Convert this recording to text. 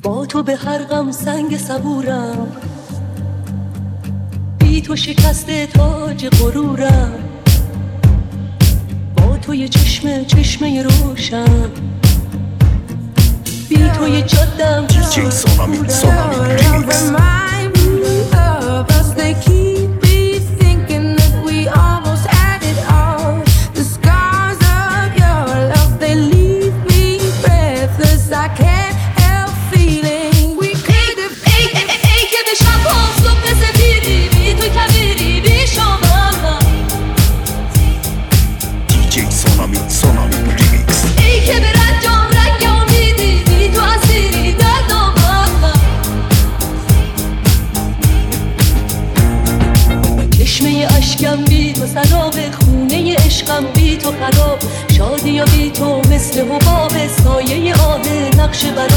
با تو به هر غم سنگ صبورم، بی تو شکست تاج غرورم، با تو یه چشمه روشن، بی تو یه جادم سونامی ریمیکس. بی تو سراب خونه عشقم، بی تو خراب شادی یا بی تو مثل حباب سایه آه نقش بر